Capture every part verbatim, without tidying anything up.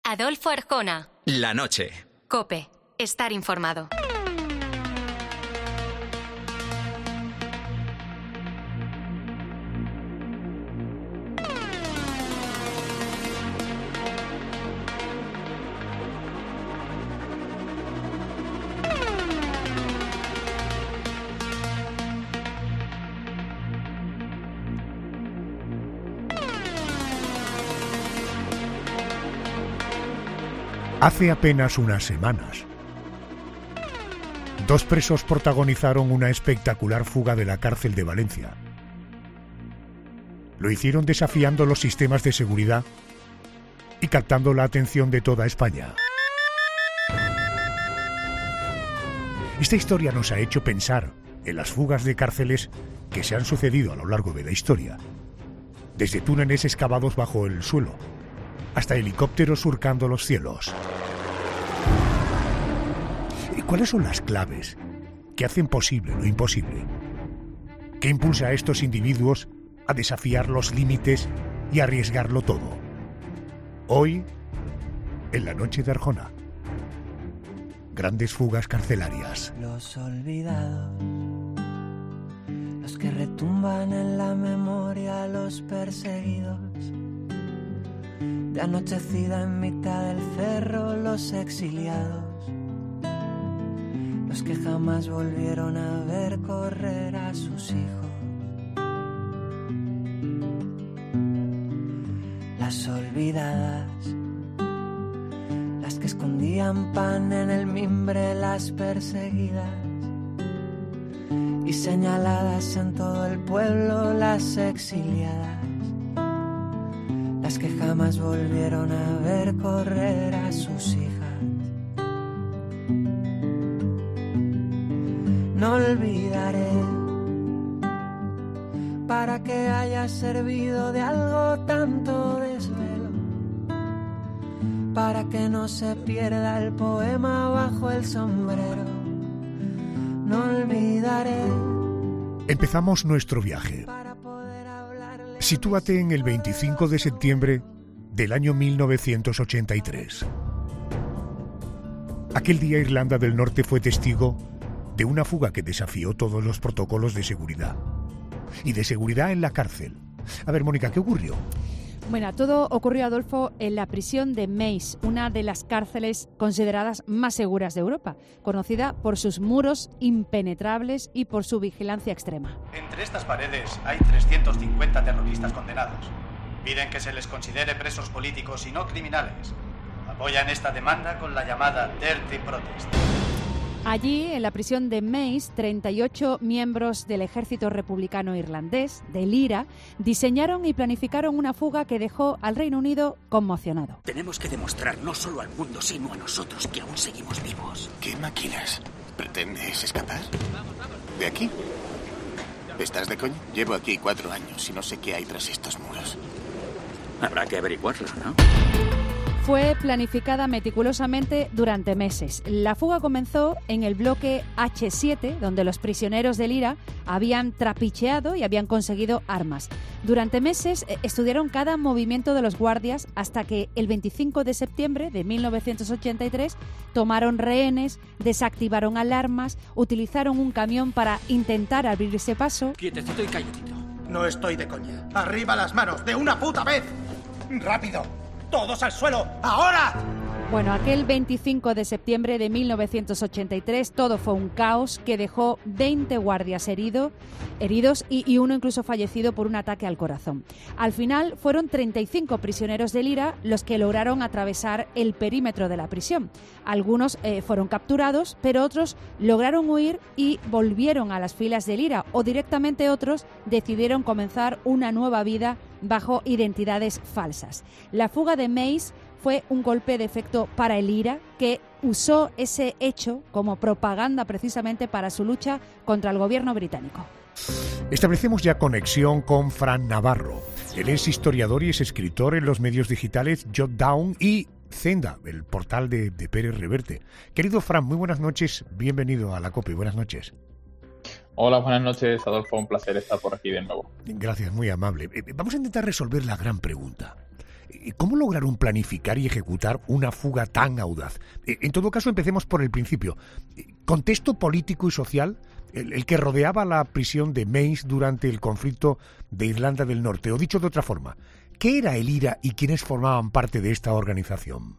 Adolfo Arjona. La noche. COPE. Estar informado. Hace apenas unas semanas, dos presos protagonizaron una espectacular fuga de la cárcel de Valencia. Lo hicieron desafiando los sistemas de seguridad y captando la atención de toda España. Esta historia nos ha hecho pensar en las fugas de cárceles que se han sucedido a lo largo de la historia, desde túneles excavados bajo el suelo hasta helicópteros surcando los cielos. ¿Y cuáles son las claves que hacen posible lo imposible? ¿Qué impulsa a estos individuos a desafiar los límites y arriesgarlo todo? Hoy, en la noche de Arjona, grandes fugas carcelarias. Los olvidados, los que retumban en la memoria, los perseguidos. De anochecida en mitad del cerro, los exiliados, los que jamás volvieron a ver correr a sus hijos. Las olvidadas, las que escondían pan en el mimbre, las perseguidas y señaladas en todo el pueblo, las exiliadas. Las que jamás volvieron a ver correr a sus hijas. No olvidaré, para que haya servido de algo tanto desvelo, para que no se pierda el poema bajo el sombrero. No olvidaré. Empezamos nuestro viaje. Sitúate en el veinticinco de septiembre del año mil novecientos ochenta y tres. Aquel día Irlanda del Norte fue testigo de una fuga que desafió todos los protocolos de seguridad. Y de seguridad en la cárcel. A ver, Mónica, ¿qué ocurrió? Bueno, todo ocurrió, Adolfo, en la prisión de Maze, una de las cárceles consideradas más seguras de Europa, conocida por sus muros impenetrables y por su vigilancia extrema. Entre estas paredes hay trescientos cincuenta terroristas condenados. Piden que se les considere presos políticos y no criminales. Apoyan esta demanda con la llamada Dirty Protest. Allí, en la prisión de Maze, treinta y ocho miembros del ejército republicano irlandés, del IRA, diseñaron y planificaron una fuga que dejó al Reino Unido conmocionado. Tenemos que demostrar no solo al mundo, sino a nosotros que aún seguimos vivos. ¿Qué máquinas? ¿Pretendes escapar? ¿De aquí? ¿Estás de coña? Llevo aquí cuatro años y no sé qué hay tras estos muros. Habrá que averiguarlo, ¿no? Fue planificada meticulosamente durante meses. La fuga comenzó en el bloque hache siete, donde los prisioneros del IRA habían trapicheado y habían conseguido armas. Durante meses eh, estudiaron cada movimiento de los guardias hasta que el veinticinco de septiembre de mil novecientos ochenta y tres tomaron rehenes, desactivaron alarmas, utilizaron un camión para intentar abrirse paso. Quietecito y calladito. No estoy de coña. ¡Arriba las manos! ¡De una puta vez! ¡Rápido! ¡Todos al suelo! ¡Ahora! Bueno, aquel veinticinco de septiembre de mil novecientos ochenta y tres todo fue un caos que dejó veinte guardias herido, heridos y, y uno incluso fallecido por un ataque al corazón. Al final fueron treinta y cinco prisioneros del IRA los que lograron atravesar el perímetro de la prisión. Algunos eh, fueron capturados, pero otros lograron huir y volvieron a las filas del IRA, o directamente otros decidieron comenzar una nueva vida bajo identidades falsas. La fuga de Maze fue un golpe de efecto para el IRA, que usó ese hecho como propaganda precisamente para su lucha contra el gobierno británico. Establecemos ya conexión con Fran Navarro. Él es historiador y es escritor en los medios digitales Jotdown y Zenda, el portal de, de Pérez Reverte. Querido Fran, muy buenas noches, bienvenido a la COPE, buenas noches. Hola, buenas noches, Adolfo, un placer estar por aquí de nuevo. Gracias, muy amable. Vamos a intentar resolver la gran pregunta. ¿Cómo lograron planificar y ejecutar una fuga tan audaz? En todo caso, empecemos por el principio. ¿Contexto político y social el, el que rodeaba la prisión de Mace durante el conflicto de Irlanda del Norte? O dicho de otra forma, ¿qué era el IRA y quiénes formaban parte de esta organización?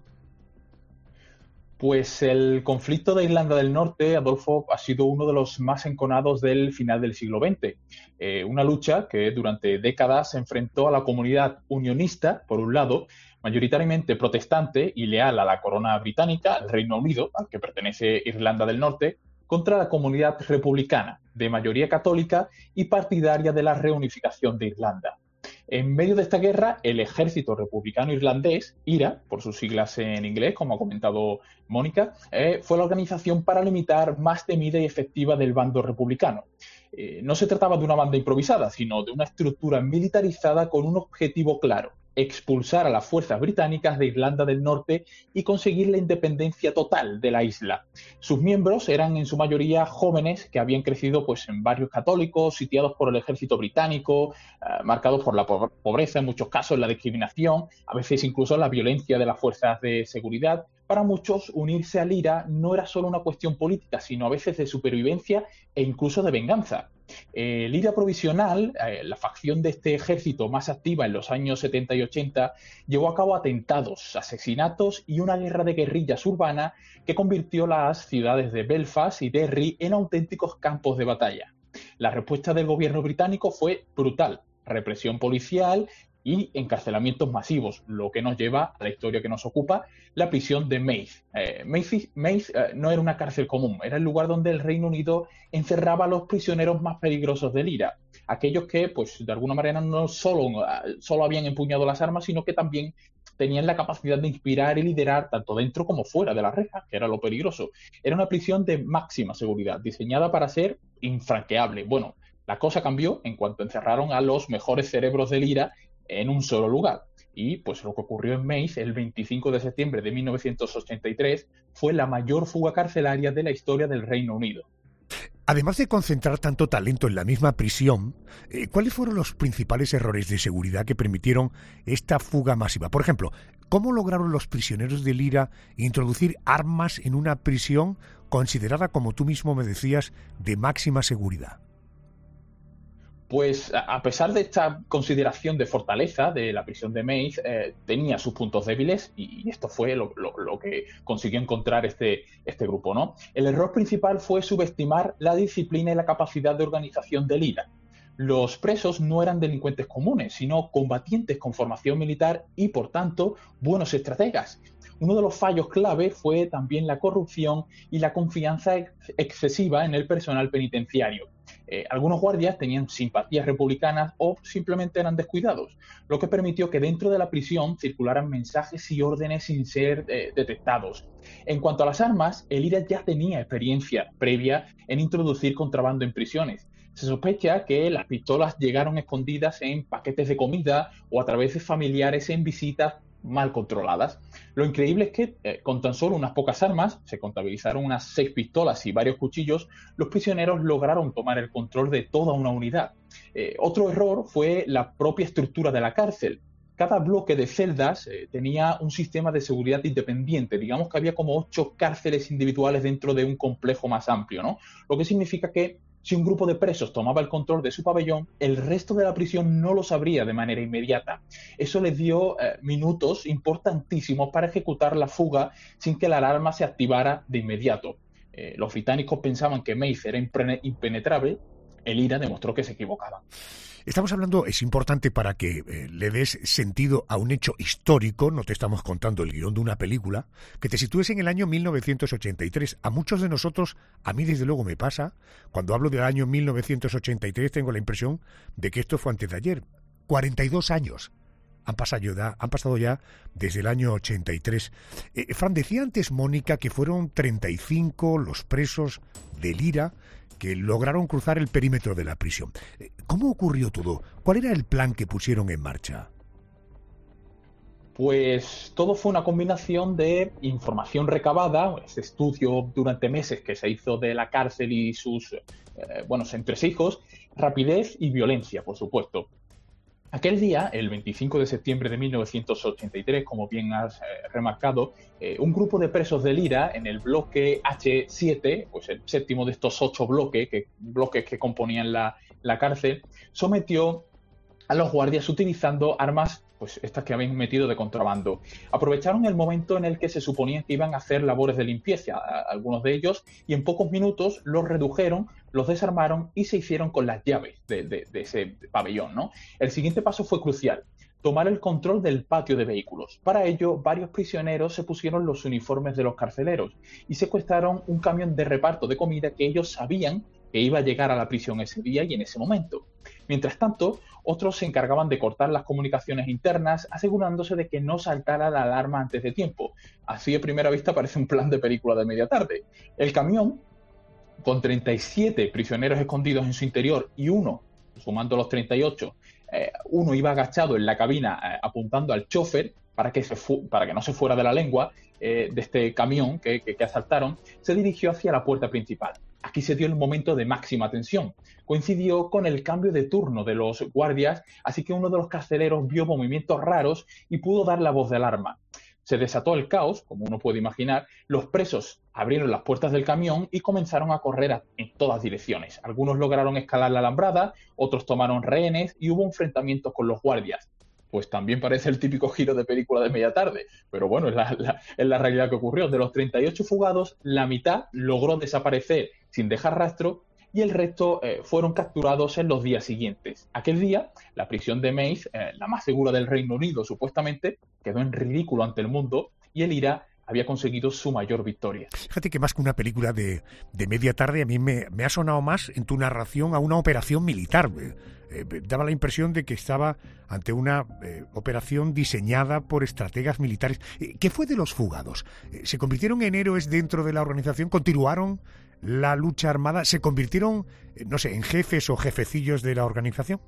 Pues el conflicto de Irlanda del Norte, Adolfo, ha sido uno de los más enconados del final del siglo veinte. Eh, una lucha que durante décadas se enfrentó a la comunidad unionista, por un lado, mayoritariamente protestante y leal a la corona británica, al Reino Unido, al que pertenece Irlanda del Norte, contra la comunidad republicana, de mayoría católica y partidaria de la reunificación de Irlanda. En medio de esta guerra, el Ejército Republicano Irlandés, IRA, por sus siglas en inglés, como ha comentado Mónica, eh, fue la organización paramilitar más temida y efectiva del bando republicano. Eh, no se trataba de una banda improvisada, sino de una estructura militarizada con un objetivo claro: expulsar a las fuerzas británicas de Irlanda del Norte y conseguir la independencia total de la isla. Sus miembros eran en su mayoría jóvenes que habían crecido pues, en barrios católicos, sitiados por el ejército británico, eh, marcados por la pobreza, en muchos casos la discriminación, a veces incluso la violencia de las fuerzas de seguridad. Para muchos, unirse al IRA no era solo una cuestión política, sino a veces de supervivencia e incluso de venganza. El IRA provisional, eh, la facción de este ejército más activa en los años setenta y ochenta, llevó a cabo atentados, asesinatos y una guerra de guerrillas urbana que convirtió las ciudades de Belfast y Derry en auténticos campos de batalla. La respuesta del gobierno británico fue brutal: represión policial y encarcelamientos masivos, lo que nos lleva a la historia que nos ocupa, la prisión de Mace. Eh, Mace, Mace eh, no era una cárcel común, era el lugar donde el Reino Unido encerraba a los prisioneros más peligrosos del IRA, aquellos que, pues, de alguna manera no solo, solo habían empuñado las armas, sino que también tenían la capacidad de inspirar y liderar tanto dentro como fuera de las rejas, que era lo peligroso. Era una prisión de máxima seguridad, diseñada para ser infranqueable. Bueno, la cosa cambió en cuanto encerraron a los mejores cerebros del IRA en un solo lugar. Y pues lo que ocurrió en Mace el veinticinco de septiembre de mil novecientos ochenta y tres fue la mayor fuga carcelaria de la historia del Reino Unido. Además de concentrar tanto talento en la misma prisión, eh, ¿cuáles fueron los principales errores de seguridad que permitieron esta fuga masiva? Por ejemplo, ¿cómo lograron los prisioneros del IRA introducir armas en una prisión considerada, como tú mismo me decías, de máxima seguridad? Pues a pesar de esta consideración de fortaleza de la prisión de Mace, eh, tenía sus puntos débiles y esto fue lo, lo, lo que consiguió encontrar este, este grupo, ¿no? El error principal fue subestimar la disciplina y la capacidad de organización del IRA. Los presos no eran delincuentes comunes, sino combatientes con formación militar y, por tanto, buenos estrategas. Uno de los fallos clave fue también la corrupción y la confianza ex- excesiva en el personal penitenciario. Eh, algunos guardias tenían simpatías republicanas o simplemente eran descuidados, lo que permitió que dentro de la prisión circularan mensajes y órdenes sin ser eh, detectados. En cuanto a las armas, el IRA ya tenía experiencia previa en introducir contrabando en prisiones. Se sospecha que las pistolas llegaron escondidas en paquetes de comida o a través de familiares en visitas mal controladas. Lo increíble es que eh, con tan solo unas pocas armas, se contabilizaron unas seis pistolas y varios cuchillos, los prisioneros lograron tomar el control de toda una unidad. Eh, otro error fue la propia estructura de la cárcel. Cada bloque de celdas eh, tenía un sistema de seguridad independiente. Digamos que había como ocho cárceles individuales dentro de un complejo más amplio, ¿no? Lo que significa que si un grupo de presos tomaba el control de su pabellón, el resto de la prisión no lo sabría de manera inmediata. Eso les dio eh, minutos importantísimos para ejecutar la fuga sin que la alarma se activara de inmediato. Eh, los británicos pensaban que Mace era impenetrable. El IRA demostró que se equivocaban. Estamos hablando, es importante para que eh, le des sentido a un hecho histórico, no te estamos contando el guión de una película, que te sitúes en el año mil novecientos ochenta y tres. A muchos de nosotros, a mí desde luego me pasa, cuando hablo del año mil novecientos ochenta y tres tengo la impresión de que esto fue antes de ayer. cuarenta y dos años han pasado ya, han pasado ya desde el año ochenta y tres. Eh, Fran, decía antes Mónica que fueron treinta y cinco los presos del IRA que lograron cruzar el perímetro de la prisión. ¿Cómo ocurrió todo? ¿Cuál era el plan que pusieron en marcha? Pues todo fue una combinación de información recabada, este estudio durante meses que se hizo de la cárcel y sus eh, buenos entresijos, rapidez y violencia, por supuesto. Aquel día, el veinticinco de septiembre de mil novecientos ochenta y tres, como bien has eh, remarcado, eh, un grupo de presos del IRA en el bloque hache siete, pues el séptimo de estos ocho bloques que, bloques que componían la, la cárcel, sometió a los guardias utilizando armas, pues estas que habían metido de contrabando. Aprovecharon el momento en el que se suponía que iban a hacer labores de limpieza, a, a algunos de ellos, y en pocos minutos los redujeron, los desarmaron y se hicieron con las llaves de, de, de ese pabellón, ¿no? El siguiente paso fue crucial: tomar el control del patio de vehículos. Para ello, varios prisioneros se pusieron los uniformes de los carceleros y secuestraron un camión de reparto de comida que ellos sabían que iba a llegar a la prisión ese día y en ese momento. Mientras tanto, otros se encargaban de cortar las comunicaciones internas, asegurándose de que no saltara la alarma antes de tiempo. Así, de primera vista, parece un plan de película de media tarde. El camión, con treinta y siete prisioneros escondidos en su interior y uno, sumando los treinta y ocho, eh, uno iba agachado en la cabina eh, apuntando al chofer para que, se fu- para que no se fuera de la lengua eh, de este camión que, que, que asaltaron, se dirigió hacia la puerta principal. Aquí se dio el momento de máxima tensión. Coincidió con el cambio de turno de los guardias, así que uno de los carceleros vio movimientos raros y pudo dar la voz de alarma. Se desató el caos, como uno puede imaginar. Los presos abrieron las puertas del camión y comenzaron a correr a, en todas direcciones. Algunos lograron escalar la alambrada, otros tomaron rehenes y hubo enfrentamientos con los guardias. Pues también parece el típico giro de película de media tarde, pero bueno, es la, la, es la realidad que ocurrió. De los treinta y ocho fugados, la mitad logró desaparecer sin dejar rastro y el resto eh, fueron capturados en los días siguientes. Aquel día, la prisión de Meath, eh, la más segura del Reino Unido supuestamente, quedó en ridículo ante el mundo y el IRA había conseguido su mayor victoria. Fíjate que más que una película de, de media tarde, a mí me, me ha sonado más en tu narración a una operación militar. Eh, daba la impresión de que estaba ante una eh, operación diseñada por estrategas militares. Eh, ¿Qué fue de los fugados? Eh, ¿Se convirtieron en héroes dentro de la organización? ¿Continuaron la lucha armada? ¿Se convirtieron, eh, no sé, en jefes o jefecillos de la organización?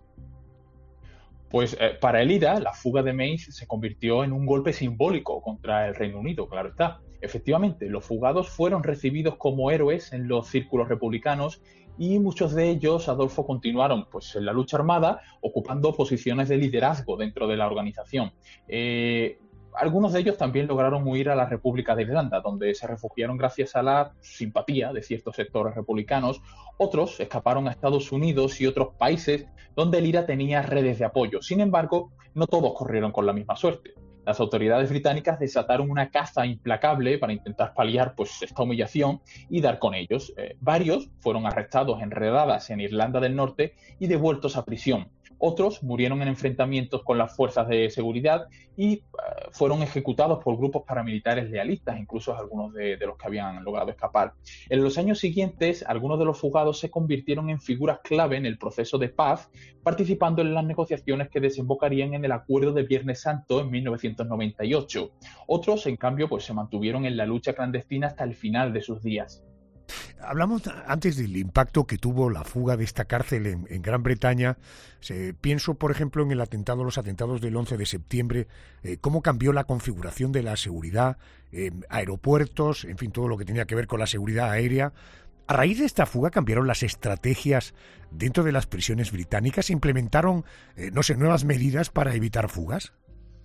Pues eh, para el IRA, la fuga de Meath se convirtió en un golpe simbólico contra el Reino Unido, claro está. Efectivamente, los fugados fueron recibidos como héroes en los círculos republicanos y muchos de ellos, Adolfo, continuaron pues, en la lucha armada, ocupando posiciones de liderazgo dentro de la organización. Eh, algunos de ellos también lograron huir a la República de Irlanda, donde se refugiaron gracias a la simpatía de ciertos sectores republicanos. Otros escaparon a Estados Unidos y otros países donde el IRA tenía redes de apoyo. Sin embargo, no todos corrieron con la misma suerte. Las autoridades británicas desataron una caza implacable para intentar paliar pues, esta humillación y dar con ellos. Eh, varios fueron arrestados en redadas en Irlanda del Norte y devueltos a prisión. Otros murieron en enfrentamientos con las fuerzas de seguridad y eh, fueron ejecutados por grupos paramilitares lealistas, incluso algunos de, de los que habían logrado escapar. En los años siguientes, algunos de los fugados se convirtieron en figuras clave en el proceso de paz, participando en las negociaciones que desembocarían en el Acuerdo de Viernes Santo en mil novecientos noventa y ocho. Otros, en cambio, pues se mantuvieron en la lucha clandestina hasta el final de sus días. Hablamos antes del impacto que tuvo la fuga de esta cárcel en, en Gran Bretaña. Se, pienso, por ejemplo, en el atentado, los atentados del once de septiembre, eh, cómo cambió la configuración de la seguridad, eh, aeropuertos, en fin, todo lo que tenía que ver con la seguridad aérea. A raíz de esta fuga cambiaron las estrategias dentro de las prisiones británicas, se implementaron, eh, no sé, nuevas medidas para evitar fugas.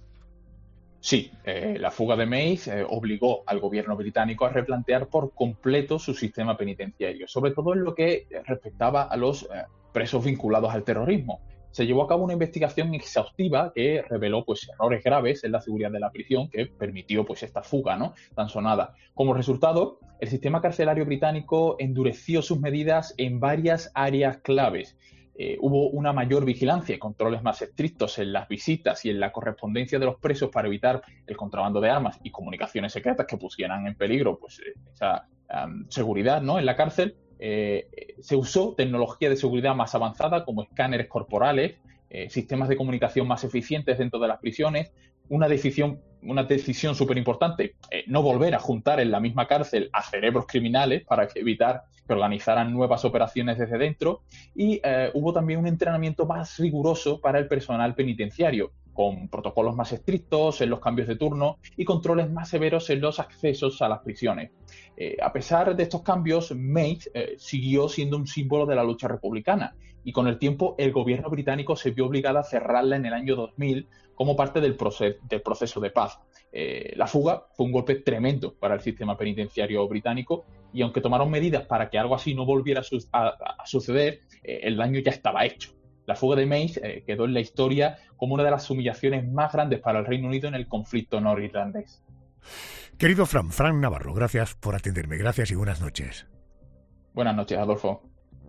Sí, eh, la fuga de Meath eh, obligó al gobierno británico a replantear por completo su sistema penitenciario, sobre todo en lo que respectaba a los eh, presos vinculados al terrorismo. Se llevó a cabo una investigación exhaustiva que reveló pues, errores graves en la seguridad de la prisión que permitió pues, esta fuga, ¿no?, tan sonada. Como resultado, el sistema carcelario británico endureció sus medidas en varias áreas claves. Eh, hubo una mayor vigilancia y controles más estrictos en las visitas y en la correspondencia de los presos para evitar el contrabando de armas y comunicaciones secretas que pusieran en peligro pues, esa um, seguridad, ¿no?, en la cárcel. Eh, se usó tecnología de seguridad más avanzada como escáneres corporales, eh, sistemas de comunicación más eficientes dentro de las prisiones. Una decisión, una decisión súper importante, eh, no volver a juntar en la misma cárcel a cerebros criminales para evitar que organizaran nuevas operaciones desde dentro. Y eh, hubo también un entrenamiento más riguroso para el personal penitenciario, con protocolos más estrictos en los cambios de turno y controles más severos en los accesos a las prisiones. Eh, a pesar de estos cambios, Mace eh, siguió siendo un símbolo de la lucha republicana y con el tiempo el gobierno británico se vio obligado a cerrarla en el año dos mil como parte del, proces- del proceso de paz. Eh, la fuga fue un golpe tremendo para el sistema penitenciario británico y aunque tomaron medidas para que algo así no volviera a, su- a, a suceder, eh, el daño ya estaba hecho. La fuga de Mace eh, quedó en la historia como una de las humillaciones más grandes para el Reino Unido en el conflicto norirlandés. Querido Fran, Fran Navarro, gracias por atenderme. Gracias y buenas noches. Buenas noches, Adolfo.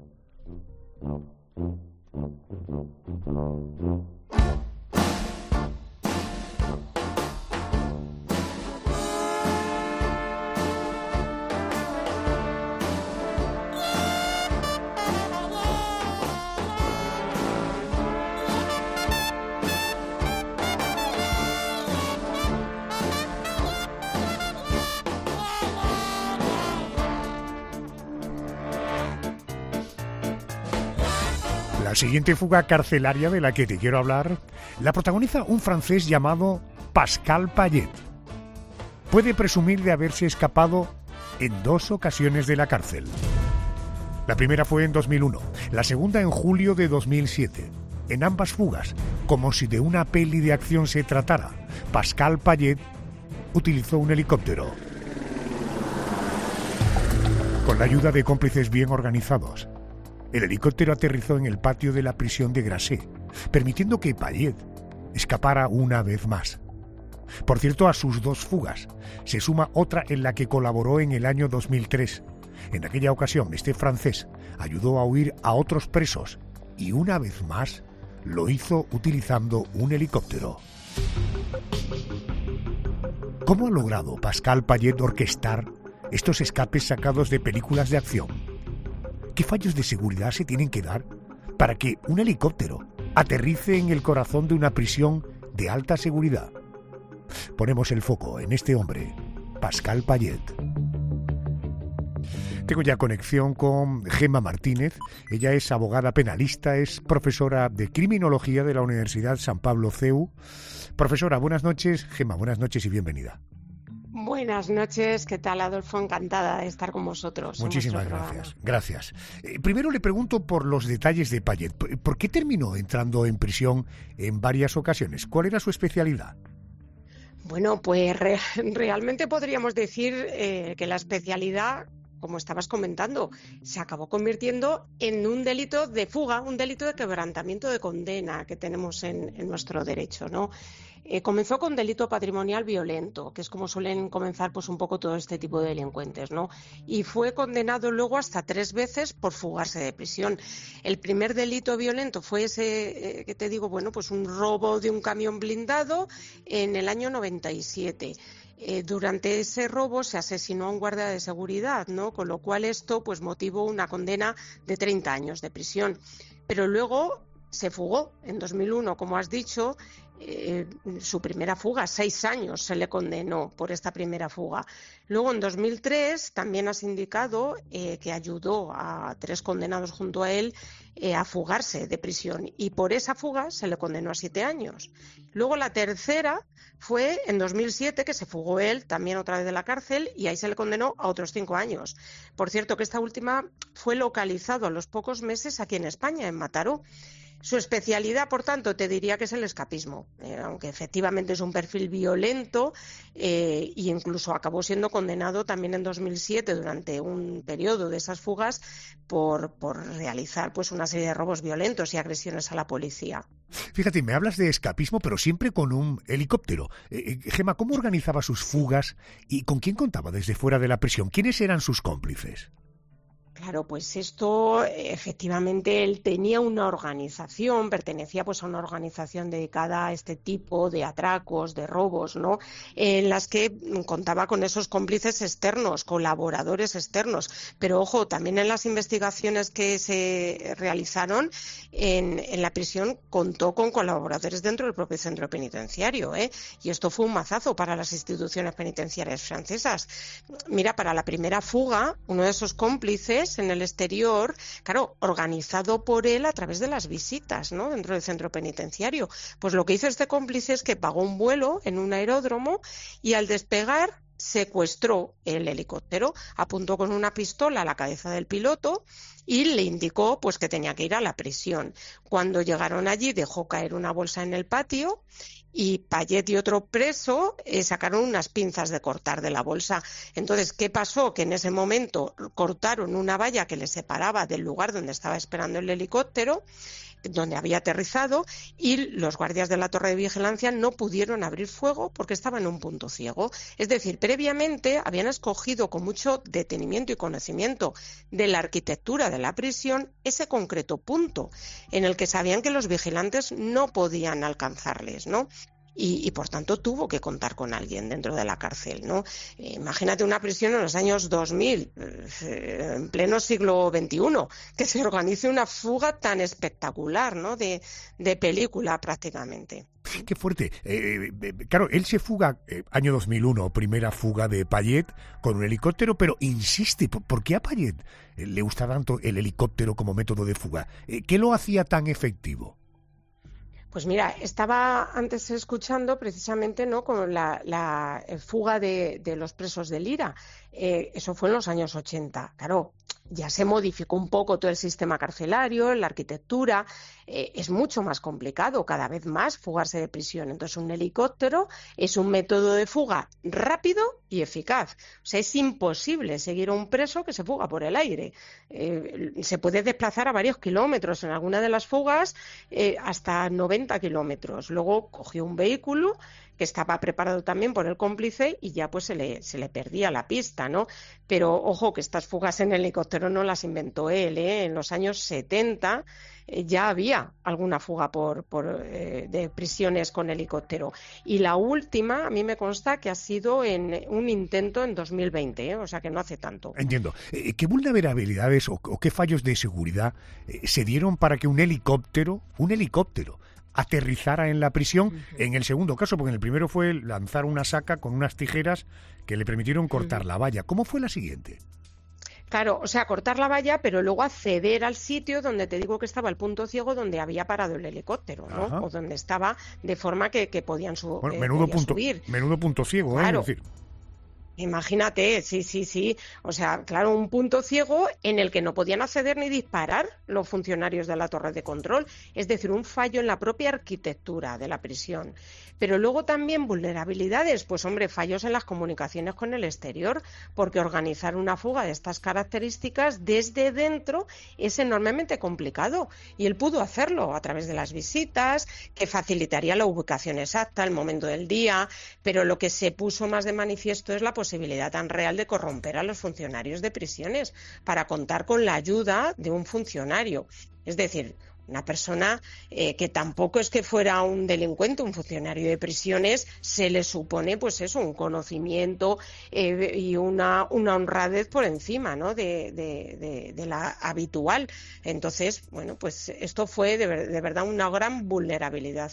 La siguiente fuga carcelaria de la que te quiero hablar la protagoniza un francés llamado Pascal Payet. Puede presumir de haberse escapado en dos ocasiones de la cárcel. La primera fue en dos mil uno, la segunda en julio de dos mil siete. En ambas fugas, como si de una peli de acción se tratara, Pascal Payet utilizó un helicóptero. Con la ayuda de cómplices bien organizados, el helicóptero aterrizó en el patio de la prisión de Grasset, permitiendo que Payet escapara una vez más. Por cierto, a sus dos fugas se suma otra en la que colaboró en el año dos mil tres. En aquella ocasión, este francés ayudó a huir a otros presos y una vez más lo hizo utilizando un helicóptero. ¿Cómo ha logrado Pascal Payet orquestar estos escapes sacados de películas de acción? ¿Qué fallos de seguridad se tienen que dar para que un helicóptero aterrice en el corazón de una prisión de alta seguridad? Ponemos el foco en este hombre, Pascal Payet. Tengo ya conexión con Gemma Martínez. Ella es abogada penalista, es profesora de criminología de la Universidad San Pablo C E U. Profesora, buenas noches. Gemma, buenas noches y bienvenida. Buenas noches, ¿qué tal, Adolfo? Encantada de estar con vosotros. Muchísimas gracias. Gracias. Eh, primero le pregunto por los detalles de Payet. ¿Por qué terminó entrando en prisión en varias ocasiones? ¿Cuál era su especialidad? Bueno, pues re- realmente podríamos decir eh, que la especialidad, como estabas comentando, se acabó convirtiendo en un delito de fuga, un delito de quebrantamiento de condena que tenemos en, en nuestro derecho, ¿no? Eh, comenzó con delito patrimonial violento, que es como suelen comenzar pues un poco todo este tipo de delincuentes, ¿no? Y fue condenado luego hasta tres veces por fugarse de prisión. El primer delito violento fue ese, eh, que te digo, bueno, pues un robo de un camión blindado en el año noventa y siete. Eh, durante ese robo se asesinó a un guardia de seguridad, ¿no? Con lo cual esto pues motivó una condena de treinta años de prisión. Pero luego se fugó en dos mil uno, como has dicho. Eh, su primera fuga, seis años se le condenó por esta primera fuga. Luego en dos mil tres también has indicado eh, que ayudó a tres condenados junto a él eh, a fugarse de prisión y por esa fuga se le condenó a siete años. Luego la tercera fue en dos mil siete, que se fugó él también otra vez de la cárcel y ahí se le condenó a otros cinco años. Por cierto que esta última fue localizado a los pocos meses aquí en España, en Mataró. Su especialidad, por tanto, te diría que es el escapismo, eh, aunque efectivamente es un perfil violento eh, e incluso acabó siendo condenado también en dos mil siete durante un periodo de esas fugas por, por realizar pues una serie de robos violentos y agresiones a la policía. Fíjate, me hablas de escapismo, pero siempre con un helicóptero. Eh, eh, Gemma, ¿cómo organizaba sus fugas y con quién contaba desde fuera de la prisión? ¿Quiénes eran sus cómplices? Claro, pues esto, efectivamente, él tenía una organización, pertenecía pues a una organización dedicada a este tipo de atracos, de robos, ¿no? En las que contaba con esos cómplices externos, colaboradores externos. Pero ojo, también en las investigaciones que se realizaron en, en la prisión contó con colaboradores dentro del propio centro penitenciario, ¿eh? Y esto fue un mazazo para las instituciones penitenciarias francesas. Mira, para la primera fuga, uno de esos cómplices fugas en el exterior, claro, organizado por él a través de las visitas, ¿no?, dentro del centro penitenciario. Pues lo que hizo este cómplice es que pagó un vuelo en un aeródromo y al despegar secuestró el helicóptero, apuntó con una pistola a la cabeza del piloto y le indicó pues que tenía que ir a la prisión. Cuando llegaron allí dejó caer una bolsa en el patio y Payet y otro preso eh, sacaron unas pinzas de cortar de la bolsa. Entonces, ¿qué pasó? Que en ese momento cortaron una valla que le separaba del lugar donde estaba esperando el helicóptero, donde había aterrizado, y los guardias de la torre de vigilancia no pudieron abrir fuego porque estaban en un punto ciego. Es decir, previamente habían escogido con mucho detenimiento y conocimiento de la arquitectura de la prisión ese concreto punto en el que sabían que los vigilantes no podían alcanzarles, ¿no? Y, y por tanto tuvo que contar con alguien dentro de la cárcel, ¿no? Eh, imagínate una prisión en los años dos mil, eh, en pleno siglo veintiuno, que se organice una fuga tan espectacular, ¿no?, de, de película prácticamente. Qué fuerte. Eh, eh, claro, él se fuga, eh, año dos mil uno, primera fuga de Payet con un helicóptero, pero insiste, ¿por, ¿por qué a Payet le gusta tanto el helicóptero como método de fuga? Eh, ¿Qué lo hacía tan efectivo? Pues mira, estaba antes escuchando precisamente, ¿no?, con la, la fuga de, de los presos del IRA. Eh, eso fue en los años ochenta. Claro, ya se modificó un poco todo el sistema carcelario, la arquitectura. Eh, es mucho más complicado cada vez más fugarse de prisión. Entonces, un helicóptero es un método de fuga rápido y eficaz. O sea, es imposible seguir a un preso que se fuga por el aire. Eh, se puede desplazar a varios kilómetros, en alguna de las fugas eh, hasta noventa kilómetros. Luego cogió un vehículo que estaba preparado también por el cómplice y ya pues se le, se le perdía la pista, ¿no? Pero ojo que estas fugas en helicóptero no las inventó él, ¿eh? En los años setenta eh, ya había alguna fuga por, por eh, de prisiones con helicóptero. Y la última, a mí me consta que ha sido en un intento en dos mil veinte, ¿eh? O sea que no hace tanto. Entiendo. Eh, ¿Qué vulnerabilidades o, o qué fallos de seguridad eh, se dieron para que un helicóptero, un helicóptero, aterrizara en la prisión? Uh-huh. En el segundo caso, porque en el primero fue lanzar una saca con unas tijeras que le permitieron cortar uh-huh. la valla. ¿Cómo fue la siguiente? Claro, o sea, cortar la valla, pero luego acceder al sitio donde te digo que estaba el punto ciego donde había parado el helicóptero, ¿no? Ajá. O donde estaba de forma que, que podían, su, bueno, eh, menudo podían punto, subir. Menudo punto ciego, claro. ¿eh? Es decir... Imagínate, sí, sí, sí. O sea, claro, un punto ciego en el que no podían acceder ni disparar los funcionarios de la torre de control. Es decir, un fallo en la propia arquitectura de la prisión. Pero luego también vulnerabilidades, pues hombre, fallos en las comunicaciones con el exterior, porque organizar una fuga de estas características desde dentro es enormemente complicado. Y él pudo hacerlo a través de las visitas, que facilitaría la ubicación exacta, el momento del día, pero lo que se puso más de manifiesto es la posibilidad posibilidad tan real de corromper a los funcionarios de prisiones para contar con la ayuda de un funcionario. Es decir, una persona eh, que tampoco es que fuera un delincuente, un funcionario de prisiones, se le supone pues eso, un conocimiento eh, y una, una honradez por encima, ¿no?, de, de, de, de la habitual. Entonces, bueno, pues esto fue de, de verdad una gran vulnerabilidad.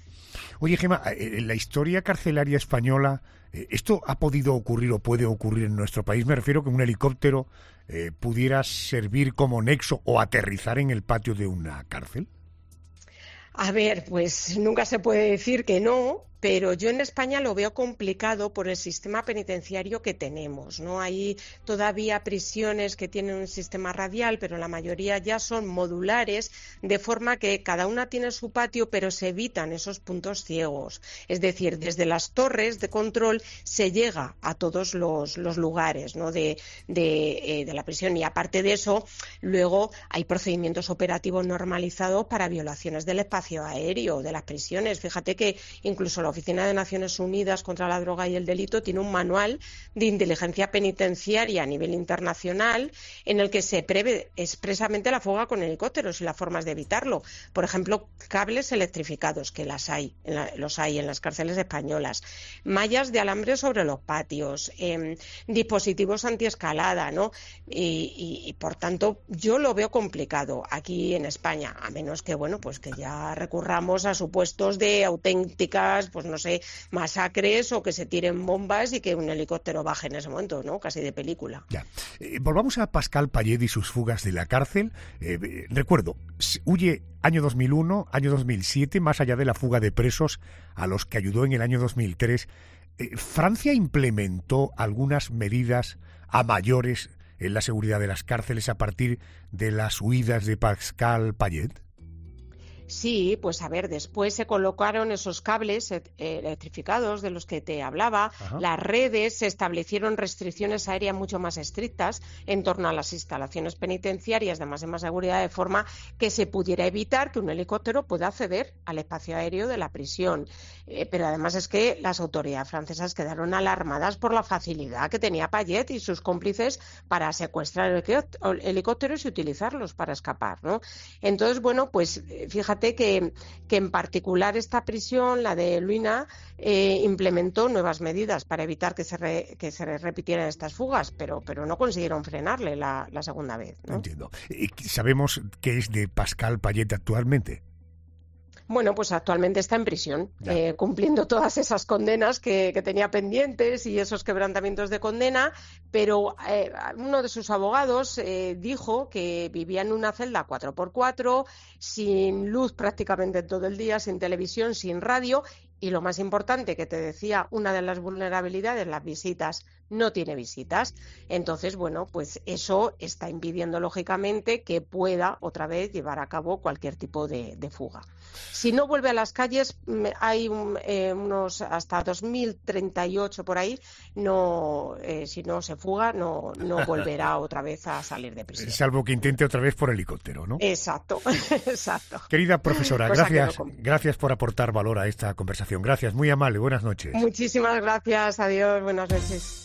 Oye, Gemma, en la historia carcelaria española, ¿esto ha podido ocurrir o puede ocurrir en nuestro país? Me refiero a que un helicóptero eh, pudiera servir como nexo o aterrizar en el patio de una cárcel. A ver, pues nunca se puede decir que no, pero yo en España lo veo complicado por el sistema penitenciario que tenemos, ¿no? Hay todavía prisiones que tienen un sistema radial, pero la mayoría ya son modulares, de forma que cada una tiene su patio, pero se evitan esos puntos ciegos. Es decir, desde las torres de control se llega a todos los, los lugares, ¿no?, de, de, eh, de la prisión. Y aparte de eso, luego hay procedimientos operativos normalizados para violaciones del espacio aéreo de las prisiones. Fíjate que incluso la Oficina de Naciones Unidas contra la Droga y el Delito tiene un manual de inteligencia penitenciaria a nivel internacional en el que se prevé expresamente la fuga con helicópteros y las formas de evitarlo. Por ejemplo, cables electrificados, que las hay, en la, los hay en las cárceles españolas, mallas de alambre sobre los patios, eh, dispositivos antiescalada, ¿no? Y, y, y por tanto yo lo veo complicado aquí en España, a menos que, bueno, pues que ya recurramos a supuestos de auténticas, pues pues no sé, masacres o que se tiren bombas y que un helicóptero baje en ese momento, ¿no? Casi de película. Ya. Eh, volvamos a Pascal Payet y sus fugas de la cárcel. Eh, eh, recuerdo, huye año dos mil uno, año dos mil siete, más allá de la fuga de presos a los que ayudó en el año dos mil tres. Eh, ¿Francia implementó algunas medidas a mayores en la seguridad de las cárceles a partir de las huidas de Pascal Payet? Sí, pues a ver, después se colocaron esos cables electrificados de los que te hablaba. Ajá. Las redes, se establecieron restricciones aéreas mucho más estrictas en torno a las instalaciones penitenciarias de máxima seguridad, de forma que se pudiera evitar que un helicóptero pueda acceder al espacio aéreo de la prisión. Eh, pero además es que las autoridades francesas quedaron alarmadas por la facilidad que tenía Payet y sus cómplices para secuestrar helicópteros y utilizarlos para escapar, ¿no? Entonces, bueno, pues fíjate Que, que en particular esta prisión, la de Luina, eh, implementó nuevas medidas para evitar que se, re, que se repitieran estas fugas, pero, pero no consiguieron frenarle la, la segunda vez, ¿no? Entiendo. ¿Sabemos qué es de Pascal Payet actualmente? Bueno, pues actualmente está en prisión, eh, cumpliendo todas esas condenas que, que tenía pendientes y esos quebrantamientos de condena, pero eh, uno de sus abogados eh, dijo que vivía en una celda cuatro por cuatro, sin luz prácticamente todo el día, sin televisión, sin radio. Y lo más importante, que te decía, una de las vulnerabilidades, las visitas, no tiene visitas. Entonces, bueno, pues eso está impidiendo, lógicamente, que pueda otra vez llevar a cabo cualquier tipo de, de fuga. Si no vuelve a las calles, hay un, eh, unos hasta dos mil treinta y ocho por ahí, no, eh, si no se fuga, no, no volverá otra vez a salir de prisión. Salvo que intente otra vez por helicóptero, ¿no? Exacto, exacto. Querida profesora, Cosa gracias, no gracias por aportar valor a esta conversación. Gracias, muy amable, buenas noches. Muchísimas gracias, adiós, buenas noches.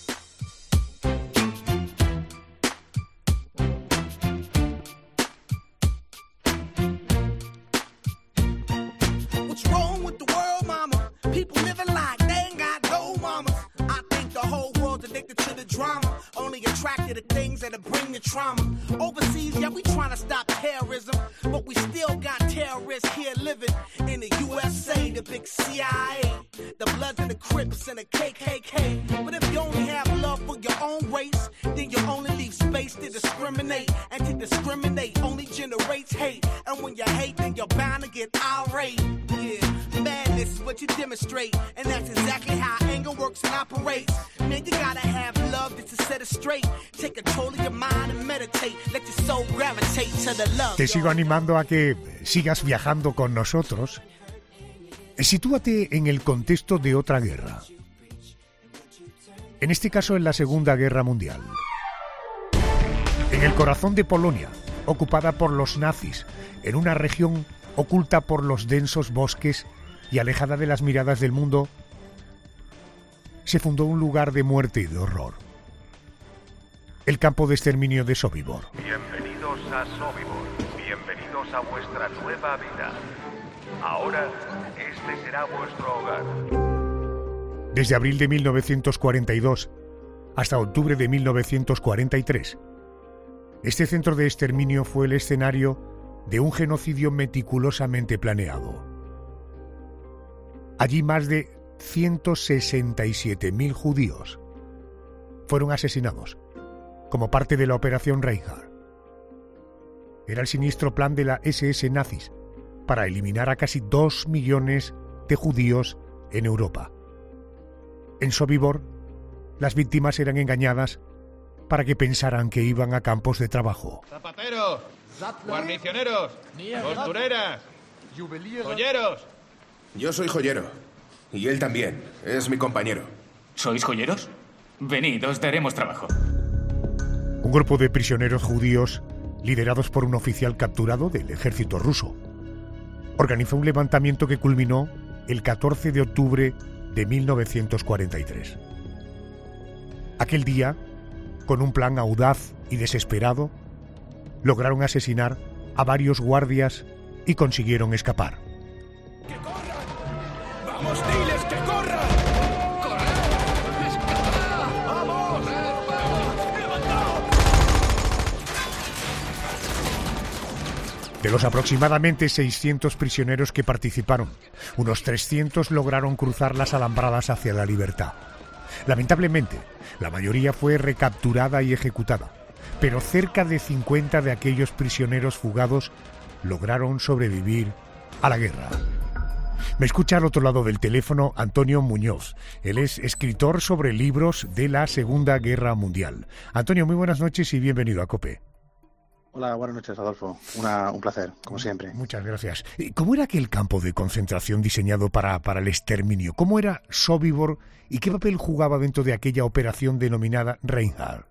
The things that'll bring the trauma. Overseas, yeah, we trying to stop terrorism, but we still got terrorists here living in the U S A, the big C I A, the Bloods and the Crips and the K K K. But if you only have love for your own race, then you only leave space to discriminate, and to discriminate only generates hate. And when you hate, then you're bound to get irate. Yeah, madness is what you demonstrate, and that's exactly how anger works and operates. Man, you gotta have love just to set it straight. Take control of your mind and meditate. Let your soul gravitate to the love. Te sigo animando a que sigas viajando con nosotros. Sitúate en el contexto de otra guerra. En este caso, en la Segunda Guerra Mundial. En el corazón de Polonia, ocupada por los nazis, en una región oculta por los densos bosques y alejada de las miradas del mundo, se fundó un lugar de muerte y de horror. El campo de exterminio de Sobibor. Bienvenidos a Sobibor. Bienvenidos a vuestra nueva vida. Ahora, este será vuestro hogar. Desde abril de mil novecientos cuarenta y dos hasta octubre de mil novecientos cuarenta y tres, este centro de exterminio fue el escenario de un genocidio meticulosamente planeado. Allí más de ciento sesenta y siete mil judíos fueron asesinados como parte de la Operación Reinhardt. Era el siniestro plan de la ese ese nazis para eliminar a casi dos millones de judíos en Europa. En Sobibor, las víctimas eran engañadas para que pensaran que iban a campos de trabajo. Zapateros, guarnicioneros, costureras, joyeros. Yo soy joyero. Y él también. Es mi compañero. ¿Sois joyeros? Venid, os daremos trabajo. Un grupo de prisioneros judíos, liderados por un oficial capturado del ejército ruso, organizó un levantamiento que culminó el catorce de octubre de mil novecientos cuarenta y tres. Aquel día, con un plan audaz y desesperado, lograron asesinar a varios guardias y consiguieron escapar. ¡Que corran! ¡Vamos, diles que corran! ¡Corred! ¡Escapad! ¡Vamos! ¡Vamos! ¡Levantaos! De los aproximadamente seiscientos prisioneros que participaron, unos trescientos lograron cruzar las alambradas hacia la libertad. Lamentablemente, la mayoría fue recapturada y ejecutada, pero cerca de cincuenta de aquellos prisioneros fugados lograron sobrevivir a la guerra. Me escucha al otro lado del teléfono Antonio Muñoz. Él es escritor sobre libros de la Segunda Guerra Mundial. Antonio, muy buenas noches y bienvenido a COPE. Hola, buenas noches, Adolfo. Una, un placer, como siempre. Muchas gracias. ¿Cómo era aquel campo de concentración diseñado para, para el exterminio? ¿Cómo era Sobibor y qué papel jugaba dentro de aquella operación denominada Reinhardt?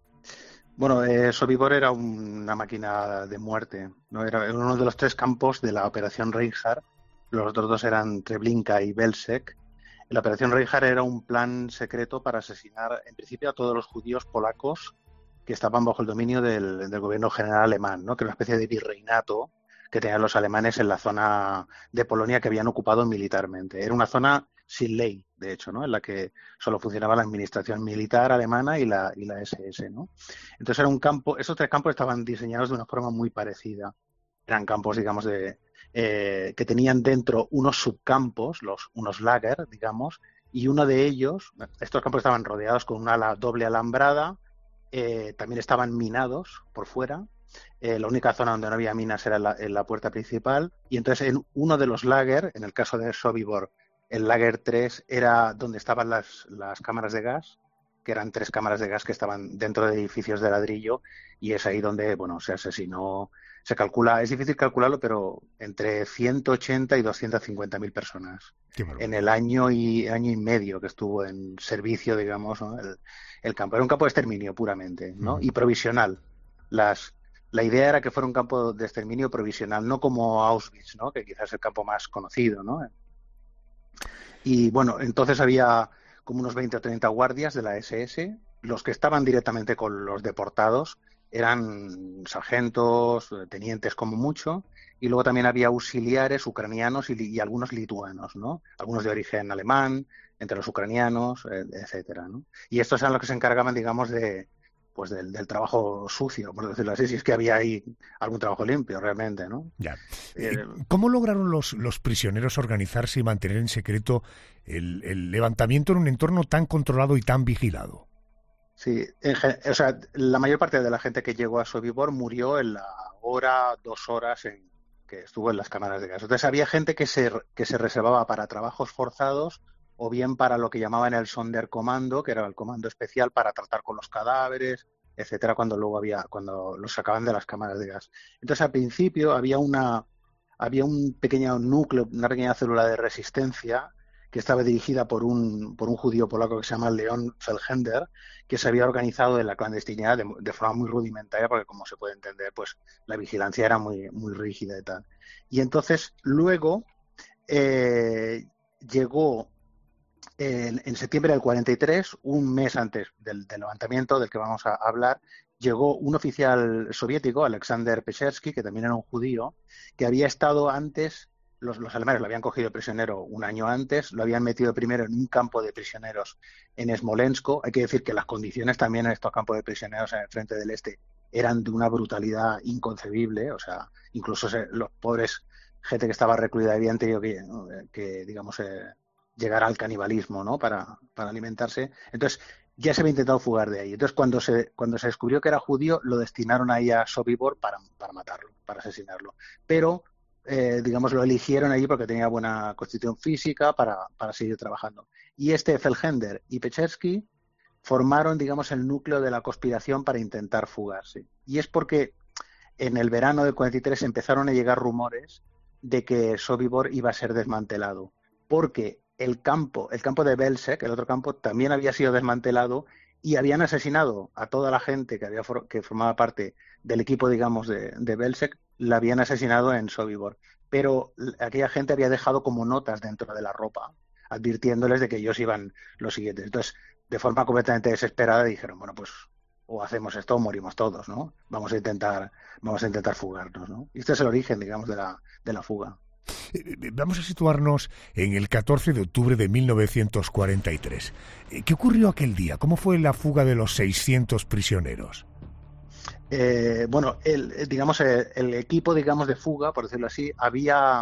Bueno, eh, Sobibor era un, una máquina de muerte, ¿no? Era, era uno de los tres campos de la operación Reinhardt. Los otros dos eran Treblinka y Belzec. La operación Reinhardt era un plan secreto para asesinar, en principio, a todos los judíos polacos que estaban bajo el dominio del, del gobierno general alemán, ¿no? Que era una especie de virreinato que tenían los alemanes en la zona de Polonia que habían ocupado militarmente. Era una zona sin ley, de hecho, ¿no? En la que solo funcionaba la administración militar alemana y la, y la ese ese, ¿no? Entonces era un campo, esos tres campos estaban diseñados de una forma muy parecida. Eran campos, digamos, de eh, que tenían dentro unos subcampos, los, unos lager, digamos, y uno de ellos, estos campos estaban rodeados con una ala, doble alambrada. Eh, también estaban minados por fuera. Eh, la única zona donde no había minas era la, en la puerta principal. Y entonces en uno de los lager, en el caso de Sobibor, el lager tres era donde estaban las, las cámaras de gas, que eran tres cámaras de gas que estaban dentro de edificios de ladrillo, y es ahí donde, bueno, se asesinó, se calcula, es difícil calcularlo, pero entre ciento ochenta y doscientas cincuenta mil personas en el año y año y medio que estuvo en servicio, digamos, ¿no? el, el campo. Era un campo de exterminio puramente, ¿no? Uh-huh. Y provisional. Las, la idea era que fuera un campo de exterminio provisional, no como Auschwitz, ¿no? Que quizás es el campo más conocido, ¿no? Y bueno, entonces había como unos veinte o treinta guardias de la ese ese. Los que estaban directamente con los deportados eran sargentos, tenientes como mucho, y luego también había auxiliares ucranianos y, y algunos lituanos, ¿no? Algunos de origen alemán, entre los ucranianos, etcétera, ¿no? Y estos eran los que se encargaban, digamos, de pues del, del trabajo sucio, por decirlo así, si es que había ahí algún trabajo limpio realmente, ¿no? Ya. Eh, ¿Cómo lograron los, los prisioneros organizarse y mantener en secreto el, el levantamiento en un entorno tan controlado y tan vigilado? Sí, en, o sea, la mayor parte de la gente que llegó a Sobibor murió en la hora, dos horas en que estuvo en las cámaras de gas. Entonces había gente que se, que se reservaba para trabajos forzados o bien para lo que llamaban el Sonderkommando, que era el comando especial para tratar con los cadáveres, etcétera, cuando luego había, cuando los sacaban de las cámaras de gas. Entonces al principio había una, había un pequeño núcleo, una pequeña célula de resistencia que estaba dirigida por un, por un judío polaco que se llama Leon Feldhender, que se había organizado en la clandestinidad de, de forma muy rudimentaria, porque como se puede entender, pues la vigilancia era muy, muy rígida y tal. Y entonces luego eh, llegó en, en septiembre del cuarenta y tres, un mes antes del, del levantamiento del que vamos a hablar, llegó un oficial soviético, Alexander Pechersky, que también era un judío, que había estado antes. Los, los alemanes lo habían cogido prisionero un año antes, lo habían metido primero en un campo de prisioneros en Smolensk. Hay que decir que las condiciones también en estos campos de prisioneros en el frente del este eran de una brutalidad inconcebible, o sea, incluso se, los pobres, gente que estaba recluida habían tenido que, ¿no? que digamos, eh, llegar al canibalismo, ¿no? Para, para alimentarse. Entonces, ya se había intentado fugar de ahí. Entonces, cuando se, cuando se descubrió que era judío, lo destinaron ahí a Sobibor para, para matarlo, para asesinarlo. Pero Eh, digamos, lo eligieron allí porque tenía buena constitución física para, para seguir trabajando. Y este Feldhender y Pechersky formaron, digamos, el núcleo de la conspiración para intentar fugarse. Y es porque en el verano del cuarenta y tres empezaron a llegar rumores de que Sobibor iba a ser desmantelado, porque el campo, el campo de Belzec, el otro campo, también había sido desmantelado y habían asesinado a toda la gente que había for- que formaba parte del equipo, digamos, de, de Belzec, la habían asesinado en Sobibor. Pero aquella gente había dejado como notas dentro de la ropa, advirtiéndoles de que ellos iban los siguientes. Entonces, de forma completamente desesperada, dijeron, bueno, pues o hacemos esto o morimos todos, ¿no? Vamos a intentar, vamos a intentar fugarnos, ¿no? Y este es el origen, digamos, de la, de la fuga. Vamos a situarnos en el catorce de octubre de mil novecientos cuarenta y tres. ¿Qué ocurrió aquel día? ¿Cómo fue la fuga de los seiscientos prisioneros? Eh, bueno, el, digamos, el, el equipo, digamos, de fuga, por decirlo así, había,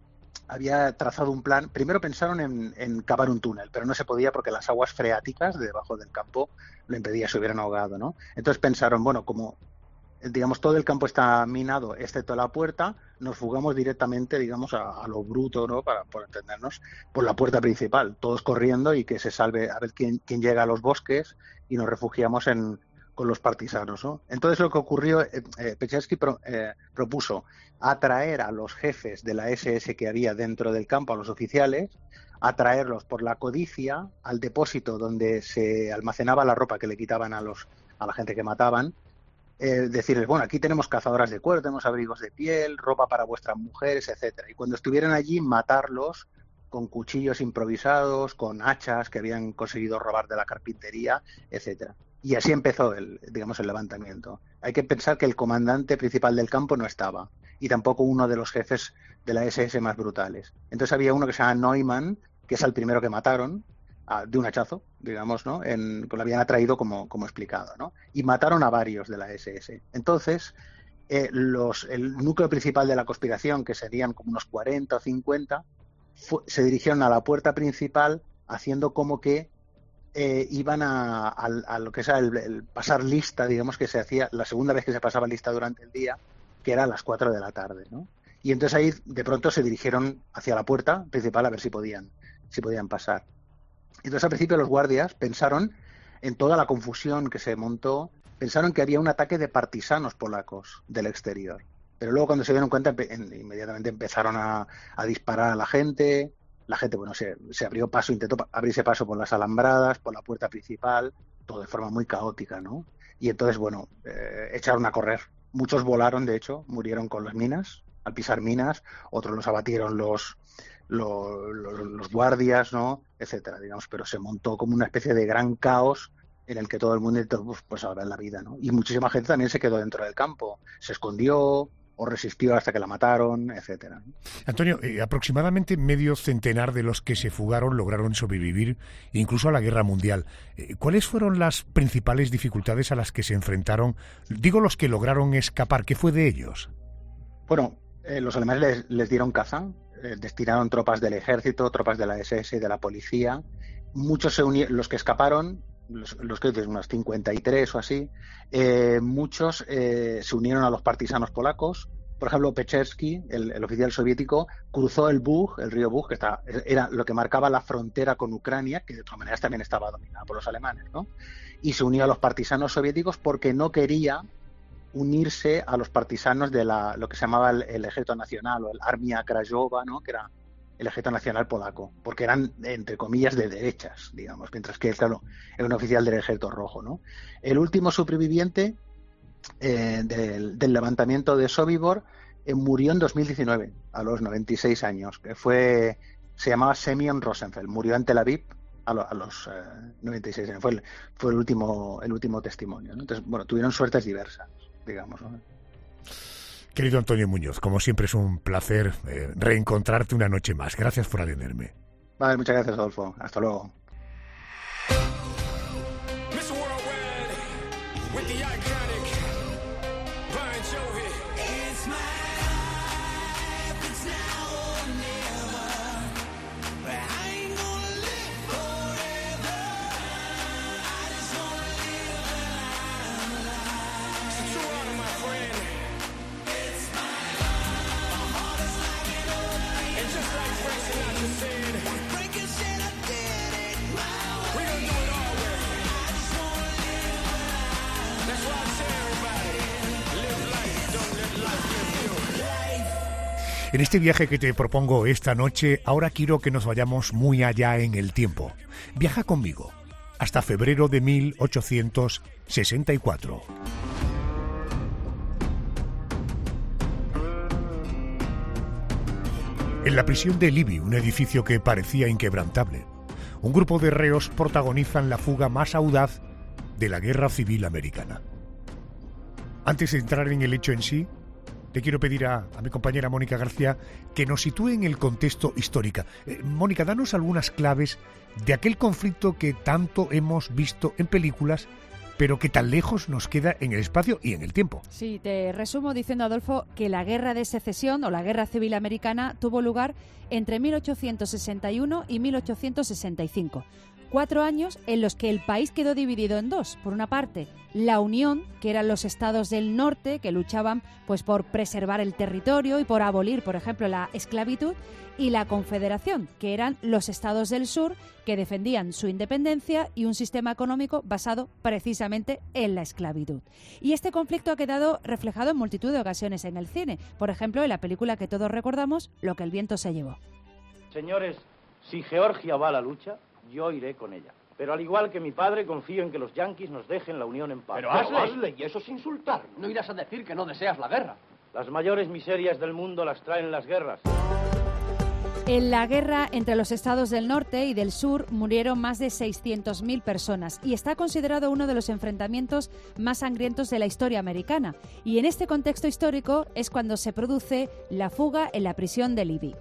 había trazado un plan. Primero pensaron en, en cavar un túnel, pero no se podía porque las aguas freáticas de debajo del campo lo impedían, se hubieran ahogado, ¿no? Entonces pensaron, bueno, como digamos todo el campo está minado excepto la puerta, nos fugamos directamente, digamos, a, a lo bruto, ¿no? Para, por entendernos, por la puerta principal, todos corriendo y que se salve a ver quién, quién llega a los bosques, y nos refugiamos en con los partisanos, ¿no? Entonces lo que ocurrió, eh, eh, Pechersky pro, eh, propuso atraer a los jefes de la ese ese que había dentro del campo, a los oficiales, atraerlos por la codicia al depósito donde se almacenaba la ropa que le quitaban a los a la gente que mataban. Eh, decirles, bueno, aquí tenemos cazadoras de cuero, tenemos abrigos de piel, ropa para vuestras mujeres, etcétera. Y cuando estuvieran allí, matarlos con cuchillos improvisados, con hachas que habían conseguido robar de la carpintería, etcétera. Y así empezó el, digamos, el levantamiento. Hay que pensar que el comandante principal del campo no estaba, y tampoco uno de los jefes de la ese ese más brutales. Entonces había uno que se llama Neumann, que es el primero que mataron, de un hachazo, digamos, ¿no? En, lo habían atraído como, como explicado, ¿no? Y mataron a varios de la ese ese. Entonces, eh, los, el núcleo principal de la conspiración, que serían como unos cuarenta o cincuenta, fue, se dirigieron a la puerta principal haciendo como que eh, iban a, a, a lo que es el, el pasar lista, digamos, que se hacía la segunda vez que se pasaba lista durante el día, que era a las cuatro de la tarde, ¿no? Y entonces ahí de pronto se dirigieron hacia la puerta principal a ver si podían, si podían pasar. Entonces, al principio, los guardias pensaron en toda la confusión que se montó, pensaron que había un ataque de partisanos polacos del exterior. Pero luego, cuando se dieron cuenta, en, inmediatamente empezaron a, a disparar a la gente. La gente, bueno, se, se abrió paso, intentó abrirse paso por las alambradas, por la puerta principal, todo de forma muy caótica, ¿no? Y entonces, bueno, eh, echaron a correr. Muchos volaron, de hecho, murieron con las minas, al pisar minas, otros los abatieron los... Los, los, los guardias, ¿no? Etcétera, digamos, pero se montó como una especie de gran caos en el que todo el mundo intentó pues, pues salvar la vida, ¿no? Y muchísima gente también se quedó dentro del campo, se escondió o resistió hasta que la mataron, etcétera. Antonio, eh, aproximadamente medio centenar de los que se fugaron lograron sobrevivir incluso a la Guerra Mundial. Eh, ¿Cuáles fueron las principales dificultades a las que se enfrentaron? Digo, los que lograron escapar, ¿qué fue de ellos? Bueno, eh, los alemanes les, les dieron caza. Destinaron tropas del ejército, tropas de la ese ese, de la policía. Muchos se unieron, los que escaparon, los, los que dicen unos cincuenta y tres o así, eh, muchos eh, se unieron a los partisanos polacos. Por ejemplo, Pechersky, el, el oficial soviético, cruzó el Bug, el río Bug, que está, era lo que marcaba la frontera con Ucrania, que de todas maneras también estaba dominada por los alemanes, ¿no? Y se unió a los partisanos soviéticos porque no quería unirse a los partisanos de la, lo que se llamaba el, el Ejército Nacional o el Armia Krajowa, ¿no? Que era el Ejército Nacional polaco, porque eran, entre comillas, de derechas, digamos, mientras que, claro, era un oficial del Ejército Rojo, ¿no? El último superviviente eh, del, del levantamiento de Sobibor eh, murió en dos mil diecinueve, a los noventa y seis años, que fue, se llamaba Semyon Rosenfeld, murió en Tel Aviv a, lo, a los eh, noventa y seis años, fue el, fue el último, el último testimonio, ¿no? Entonces, bueno, tuvieron suertes diversas, digamos, ¿no? Querido Antonio Muñoz, como siempre es un placer eh, reencontrarte una noche más. Gracias por atenderme. Vale, muchas gracias, Adolfo. Hasta luego. En este viaje que te propongo esta noche, ahora quiero que nos vayamos muy allá en el tiempo. Viaja conmigo hasta febrero de mil ochocientos sesenta y cuatro. En la prisión de Libby, un edificio que parecía inquebrantable, un grupo de reos protagonizan la fuga más audaz de la Guerra Civil Americana. Antes de entrar en el hecho en sí, le quiero pedir a, a mi compañera Mónica García que nos sitúe en el contexto histórico. Eh, Mónica, danos algunas claves de aquel conflicto que tanto hemos visto en películas, pero que tan lejos nos queda en el espacio y en el tiempo. Sí, te resumo diciendo, Adolfo, que la Guerra de Secesión o la Guerra Civil Americana tuvo lugar entre mil ochocientos sesenta y uno y mil ochocientos sesenta y cinco. Cuatro años en los que el país quedó dividido en dos. Por una parte, la Unión, que eran los estados del norte que luchaban pues por preservar el territorio y por abolir, por ejemplo, la esclavitud, y la Confederación, que eran los estados del sur que defendían su independencia y un sistema económico basado precisamente en la esclavitud. Y este conflicto ha quedado reflejado en multitud de ocasiones en el cine. Por ejemplo, en la película que todos recordamos, Lo que el viento se llevó. Señores, si Georgia va a la lucha, yo iré con ella. Pero al igual que mi padre, confío en que los yanquis nos dejen la unión en paz. Pero hazle, y eso es insultar. No irás a decir que no deseas la guerra. Las mayores miserias del mundo las traen las guerras. En la guerra entre los estados del norte y del sur murieron más de seiscientas mil personas y está considerado uno de los enfrentamientos más sangrientos de la historia americana. Y en este contexto histórico es cuando se produce la fuga en la prisión de Libby.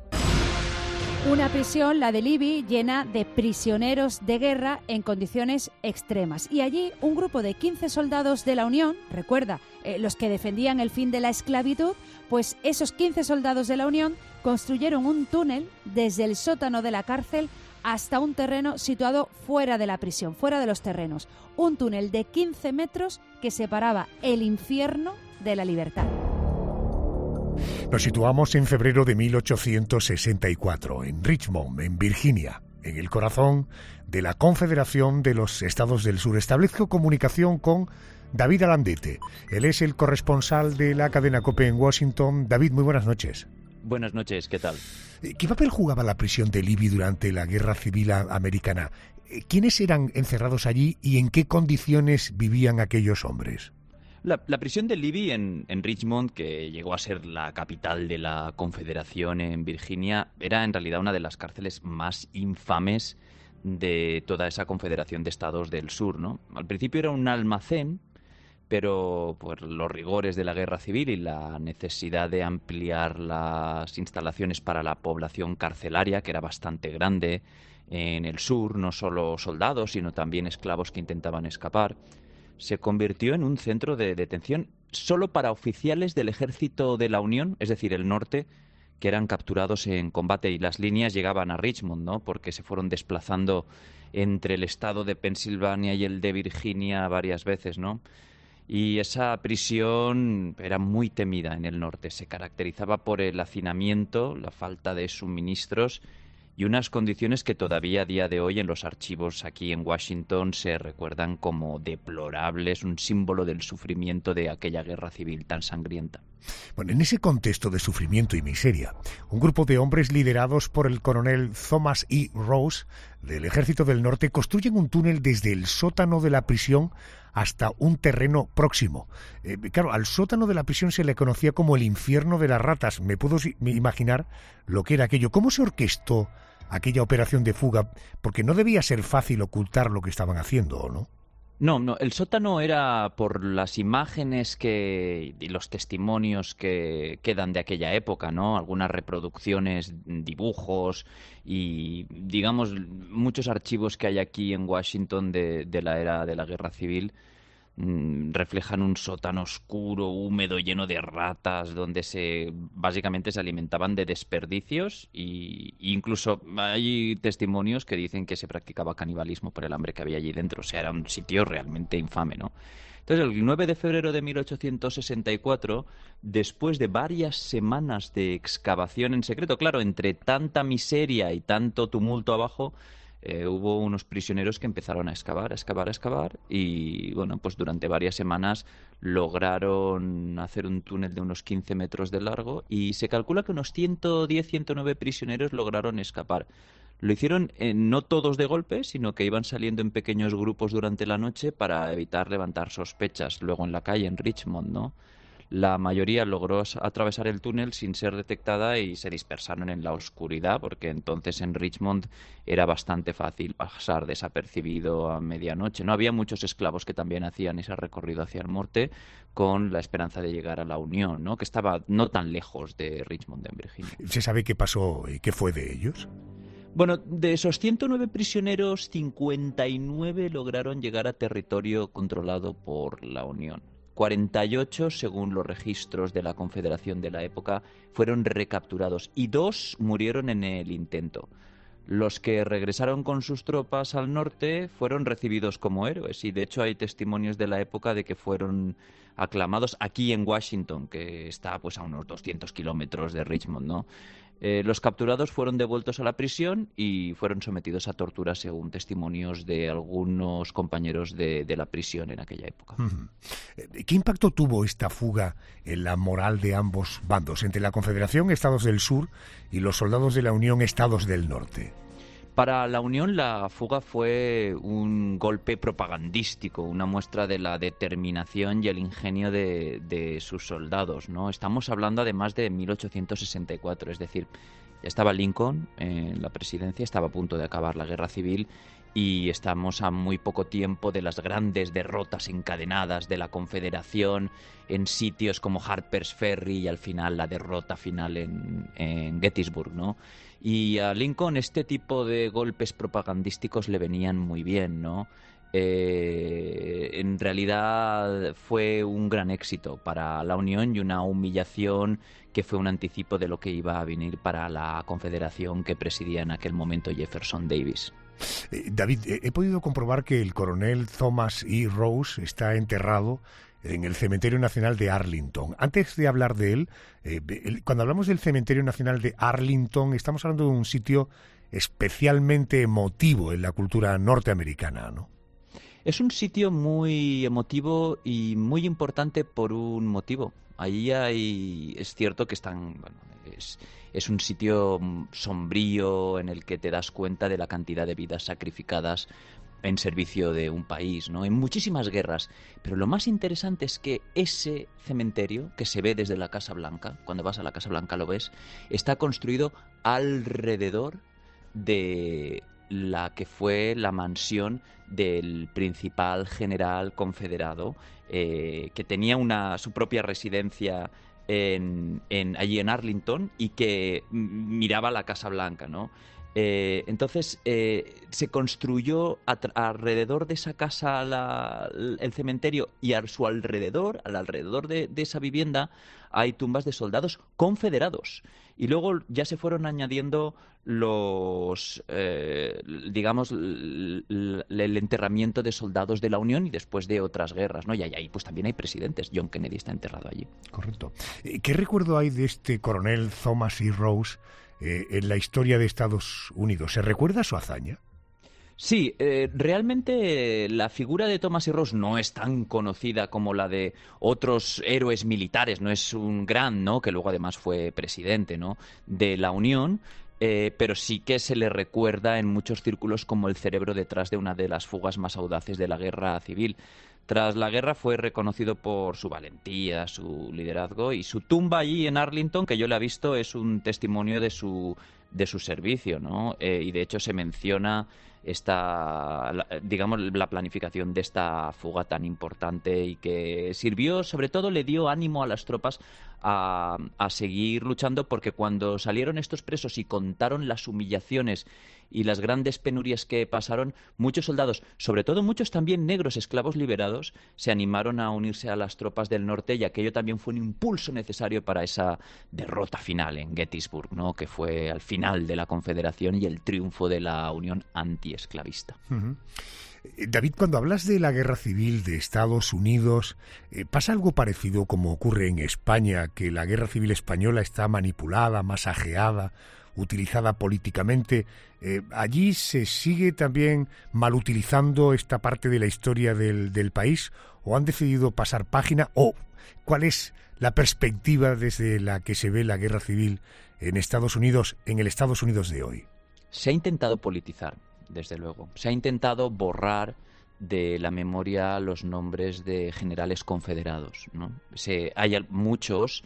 Una prisión, la de Libby, llena de prisioneros de guerra en condiciones extremas. Y allí un grupo de quince soldados de la Unión, recuerda, eh, los que defendían el fin de la esclavitud, pues esos quince soldados de la Unión construyeron un túnel desde el sótano de la cárcel hasta un terreno situado fuera de la prisión, fuera de los terrenos. Un túnel de quince metros que separaba el infierno de la libertad. Nos situamos en febrero de mil ochocientos sesenta y cuatro, en Richmond, en Virginia, en el corazón de la Confederación de los Estados del Sur. Establezco comunicación con David Alandete. Él es el corresponsal de la cadena COPE en Washington. David, muy buenas noches. Buenas noches, ¿qué tal? ¿Qué papel jugaba la prisión de Libby durante la Guerra Civil Americana? ¿Quiénes eran encerrados allí y en qué condiciones vivían aquellos hombres? La, la prisión de Libby en, en Richmond, que llegó a ser la capital de la Confederación en Virginia, era en realidad una de las cárceles más infames de toda esa Confederación de Estados del Sur, ¿no? Al principio era un almacén, pero por los rigores de la Guerra Civil y la necesidad de ampliar las instalaciones para la población carcelaria, que era bastante grande en el sur, no solo soldados, sino también esclavos que intentaban escapar, se convirtió en un centro de detención solo para oficiales del ejército de la Unión, es decir, el norte, que eran capturados en combate, y las líneas llegaban a Richmond, ¿no? Porque se fueron desplazando entre el estado de Pensilvania y el de Virginia varias veces, ¿no? Y esa prisión era muy temida en el norte, se caracterizaba por el hacinamiento, la falta de suministros y unas condiciones que todavía a día de hoy en los archivos aquí en Washington se recuerdan como deplorables, un símbolo del sufrimiento de aquella guerra civil tan sangrienta. Bueno, en ese contexto de sufrimiento y miseria, un grupo de hombres liderados por el coronel Thomas E. Rose del Ejército del Norte construyen un túnel desde el sótano de la prisión hasta un terreno próximo. Eh, claro, al sótano de la prisión se le conocía como el infierno de las ratas. Me puedo imaginar lo que era aquello. ¿Cómo se orquestó aquella operación de fuga? Porque no debía ser fácil ocultar lo que estaban haciendo, ¿no? No, no, el sótano era, por las imágenes que y los testimonios que quedan de aquella época, ¿no? Algunas reproducciones, dibujos y, digamos, muchos archivos que hay aquí en Washington de, de la era de la Guerra Civil mmm, reflejan un sótano oscuro, húmedo, lleno de ratas, donde se básicamente se alimentaban de desperdicios y, e incluso hay testimonios que dicen que se practicaba canibalismo por el hambre que había allí dentro. O sea, era un sitio realmente infame, ¿no? Entonces, el nueve de febrero de mil ochocientos sesenta y cuatro, después de varias semanas de excavación en secreto, claro, entre tanta miseria y tanto tumulto abajo, Eh, hubo unos prisioneros que empezaron a excavar, a excavar, a excavar y, bueno, pues durante varias semanas lograron hacer un túnel de unos quince metros de largo y se calcula que unos ciento diez, ciento nueve prisioneros lograron escapar. Lo hicieron eh, no todos de golpe, sino que iban saliendo en pequeños grupos durante la noche para evitar levantar sospechas luego en la calle, en Richmond, ¿no? La mayoría logró atravesar el túnel sin ser detectada y se dispersaron en la oscuridad, porque entonces en Richmond era bastante fácil pasar desapercibido a medianoche. No había muchos esclavos que también hacían ese recorrido hacia el norte con la esperanza de llegar a la Unión, ¿no? Que estaba no tan lejos de Richmond, en Virginia. ¿Se sabe qué pasó y qué fue de ellos? Bueno, de esos ciento nueve prisioneros, cincuenta y nueve lograron llegar a territorio controlado por la Unión. cuarenta y ocho, según los registros de la Confederación de la época, fueron recapturados y dos murieron en el intento. Los que regresaron con sus tropas al norte fueron recibidos como héroes y de hecho hay testimonios de la época de que fueron aclamados aquí en Washington, que está pues a unos doscientos kilómetros de Richmond, ¿no? Eh, los capturados fueron devueltos a la prisión y fueron sometidos a tortura según testimonios de algunos compañeros de, de la prisión en aquella época. ¿Qué impacto tuvo esta fuga en la moral de ambos bandos, entre la Confederación, Estados del Sur, y los soldados de la Unión, Estados del Norte? Para la Unión la fuga fue un golpe propagandístico, una muestra de la determinación y el ingenio de, de sus soldados, ¿no? Estamos hablando además de mil ochocientos sesenta y cuatro, es decir, ya estaba Lincoln en la presidencia, estaba a punto de acabar la guerra civil y estamos a muy poco tiempo de las grandes derrotas encadenadas de la Confederación en sitios como Harper's Ferry y al final la derrota final en, en Gettysburg, ¿no? Y a Lincoln este tipo de golpes propagandísticos le venían muy bien, ¿no? Eh, en realidad fue un gran éxito para la Unión y una humillación que fue un anticipo de lo que iba a venir para la Confederación que presidía en aquel momento Jefferson Davis. Eh, David, eh, he podido comprobar que el coronel Thomas E. Rose está enterrado en el Cementerio Nacional de Arlington. Antes de hablar de él, eh, el, cuando hablamos del Cementerio Nacional de Arlington, estamos hablando de un sitio especialmente emotivo en la cultura norteamericana, ¿no? Es un sitio muy emotivo y muy importante por un motivo. Allí hay, es cierto que están, bueno, es, es un sitio sombrío en el que te das cuenta de la cantidad de vidas sacrificadas en servicio de un país, ¿no? En muchísimas guerras. Pero lo más interesante es que ese cementerio, que se ve desde la Casa Blanca, cuando vas a la Casa Blanca lo ves, está construido alrededor de la que fue la mansión del principal general confederado, eh, que tenía una, su propia residencia en, en, allí en Arlington y que miraba la Casa Blanca, ¿no? Eh, entonces eh, se construyó a alrededor de esa casa la, el cementerio y a su alrededor, al alrededor de, de esa vivienda hay tumbas de soldados confederados y luego ya se fueron añadiendo los eh, digamos el, el enterramiento de soldados de la Unión y después de otras guerras, ¿no? Y ahí pues también hay presidentes. John Kennedy está enterrado allí. Correcto. ¿Qué recuerdo hay de este coronel Thomas E. Rose Eh, en la historia de Estados Unidos? ¿Se recuerda su hazaña? Sí, eh, realmente la figura de Thomas E. Rose no es tan conocida como la de otros héroes militares, no es un gran, ¿no? Que luego además fue presidente, ¿no? De la Unión, eh, pero sí que se le recuerda en muchos círculos como el cerebro detrás de una de las fugas más audaces de la guerra civil. Tras la guerra fue reconocido por su valentía, su liderazgo y su tumba allí en Arlington, que yo la he visto, es un testimonio de su, de su servicio, ¿no? Eh, y de hecho se menciona esta, digamos, la planificación de esta fuga tan importante y que sirvió, sobre todo le dio ánimo a las tropas a, a seguir luchando, porque cuando salieron estos presos y contaron las humillaciones y las grandes penurias que pasaron, muchos soldados, sobre todo muchos también negros esclavos liberados, se animaron a unirse a las tropas del norte y aquello también fue un impulso necesario para esa derrota final en Gettysburg, ¿no? Que fue al final de la Confederación y el triunfo de la Unión antiesclavista. Uh-huh. David, cuando hablas de la guerra civil de Estados Unidos, eh, ¿pasa algo parecido como ocurre en España, que la guerra civil española está manipulada, masajeada, utilizada políticamente? Eh, ¿Allí se sigue también malutilizando esta parte de la historia del, del país? ¿O han decidido pasar página? ¿O cuál es la perspectiva desde la que se ve la guerra civil en Estados Unidos, en el Estados Unidos de hoy? Se ha intentado politizar, desde luego. Se ha intentado borrar de la memoria los nombres de generales confederados, ¿no? Se, hay muchos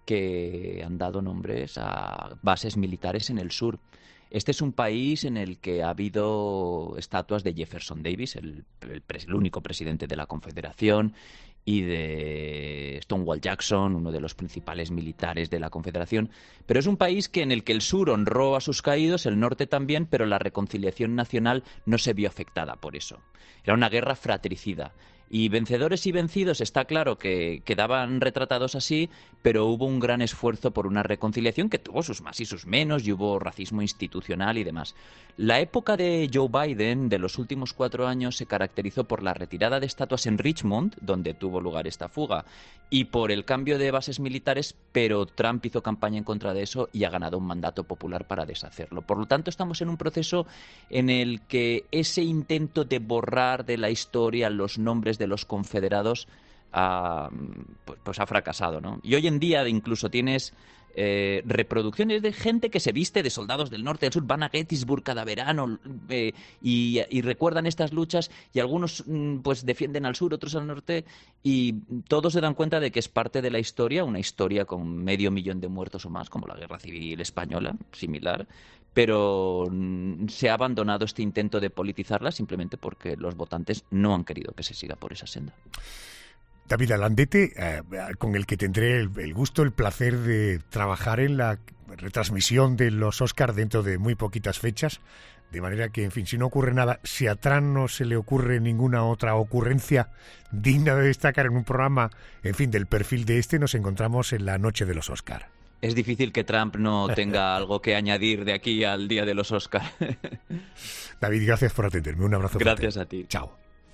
que han dado nombres a bases militares en el sur. Este es un país en el que ha habido estatuas de Jefferson Davis, el, el, el único presidente de la Confederación, y de Stonewall Jackson, uno de los principales militares de la Confederación. Pero es un país que en el que el sur honró a sus caídos, el norte también, pero la reconciliación nacional no se vio afectada por eso. Era una guerra fratricida. Y vencedores y vencidos está claro que quedaban retratados así, pero hubo un gran esfuerzo por una reconciliación que tuvo sus más y sus menos, y hubo racismo institucional y demás. La época de Joe Biden, de los últimos cuatro años, se caracterizó por la retirada de estatuas en Richmond, donde tuvo lugar esta fuga, y por el cambio de bases militares, pero Trump hizo campaña en contra de eso y ha ganado un mandato popular para deshacerlo. Por lo tanto, estamos en un proceso en el que ese intento de borrar de la historia los nombres de los confederados ha, pues, pues ha fracasado, ¿no? Y hoy en día incluso tienes eh, reproducciones de gente que se viste de soldados del norte y del sur, van a Gettysburg cada verano eh, y, y recuerdan estas luchas, y algunos pues defienden al sur, otros al norte, y todos se dan cuenta de que es parte de la historia, una historia con medio millón de muertos o más, como la Guerra Civil Española, similar, pero se ha abandonado este intento de politizarla simplemente porque los votantes no han querido que se siga por esa senda. David Alandete, eh, con el que tendré el, el gusto, el placer de trabajar en la retransmisión de los Oscar dentro de muy poquitas fechas, de manera que, en fin, si no ocurre nada, si a Trump no se le ocurre ninguna otra ocurrencia digna de destacar en un programa, en fin, del perfil de este, nos encontramos en la noche de los Oscar. Es difícil que Trump no tenga algo que añadir de aquí al día de los Oscar. David, gracias por atenderme. Un abrazo. Gracias fuerte. a ti. Chao.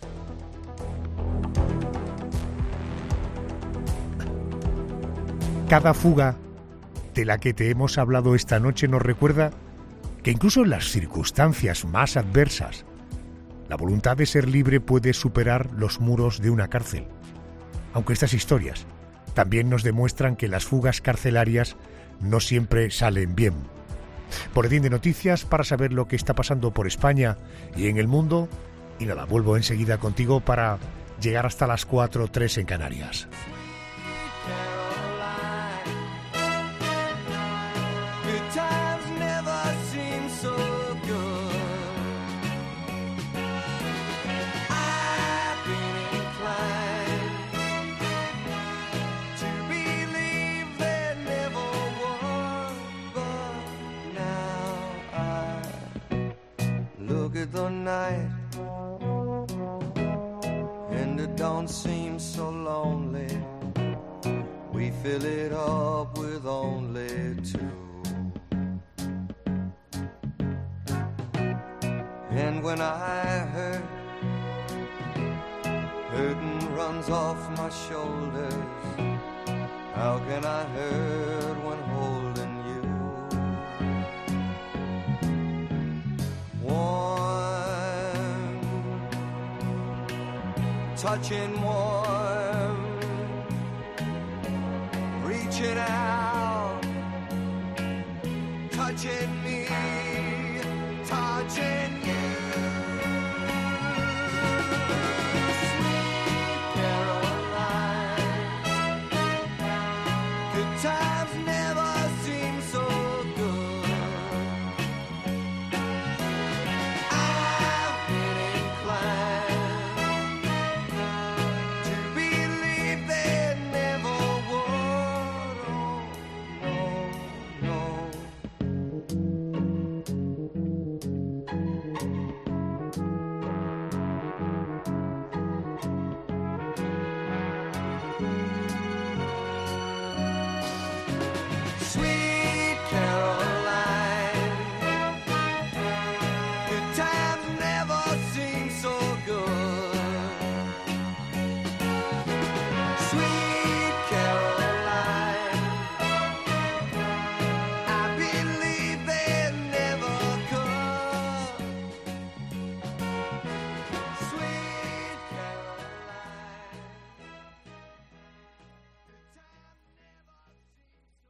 Cada fuga de la que te hemos hablado esta noche nos recuerda que incluso en las circunstancias más adversas, la voluntad de ser libre puede superar los muros de una cárcel. Aunque estas historias también nos demuestran que las fugas carcelarias no siempre salen bien. Boletín de noticias para saber lo que está pasando por España y en el mundo. Y nada, vuelvo enseguida contigo para llegar hasta las cuatro o tres en Canarias. The night and it don't seem so lonely. We fill it up with only two. And when I hurt, hurting runs off my shoulders. How can I hurt when holding you? Touching warm, reaching out, touching me.